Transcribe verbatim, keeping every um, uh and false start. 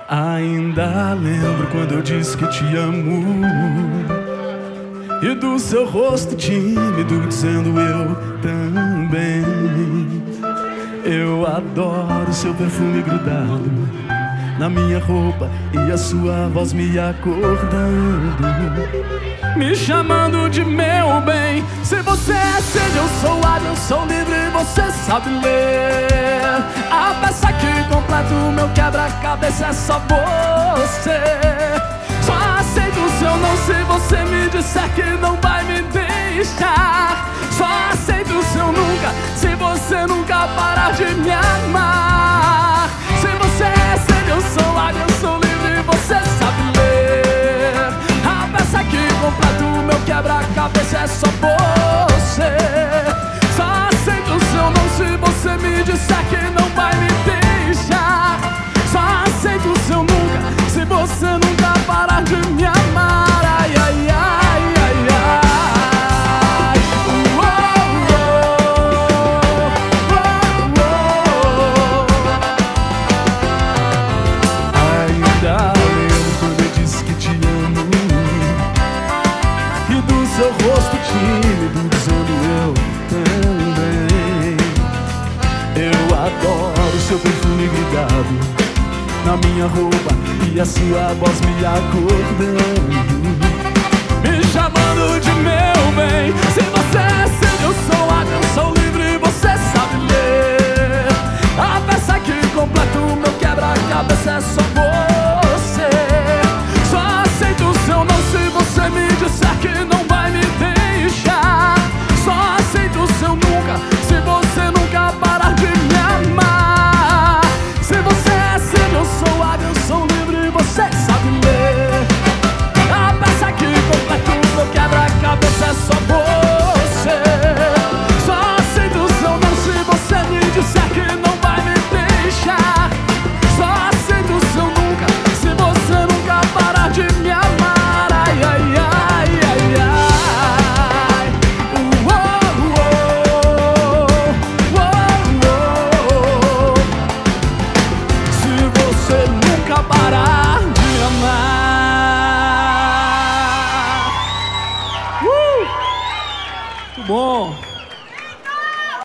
Ainda lembro quando eu disse que te amo, e do seu rosto tímido dizendo eu também. Eu adoro seu perfume grudado na minha roupa e a sua voz me acordando, me chamando de meu bem. Se você é sede, eu sou água, eu sou livre, você sabe ler. A peça que completa o meu quebra-cabeça é só você. Só aceito o seu não se você me disser que não vai me deixar. Só aceito o seu nunca se você nunca parar de me amar. Se você é sede, eu sou água, eu sou livre, você sabe ler. A peça que completa o meu quebra-cabeça é só você. Só aceito o seu não se você me disser que não vai me deixar. Só aceito o seu nunca se você nunca parar de me amar. Ai, ai, ai, ai, ai. Uou, uou, uou. Ainda lembro quando eu disse que te amo, e do seu rosto tímido dizendo eu também. Eu adoro seu perfume grudado na minha roupa e a sua voz me acordando, me chamando de meu bem. Se você é sede, eu sou água, eu sou livre, você sabe ler. A peça que completa o meu quebra-cabeça é só você. Só aceito o seu não se você me disser que não vai me deixar. Só aceito o seu nunca se você nunca parar de me amar. Se você é sede, eu sou água, eu sou livre, você sabe ler. A peça que completa o meu quebra-cabeça é só você. Só aceito o seu não se você me disser que não vai me deixar. Só aceito o seu nunca se você nunca parar de me amar. Ai, ai, ai, ai, ai. Uou, uou, uou, uou. Se você nunca parar de amar. Uh! Muito bom.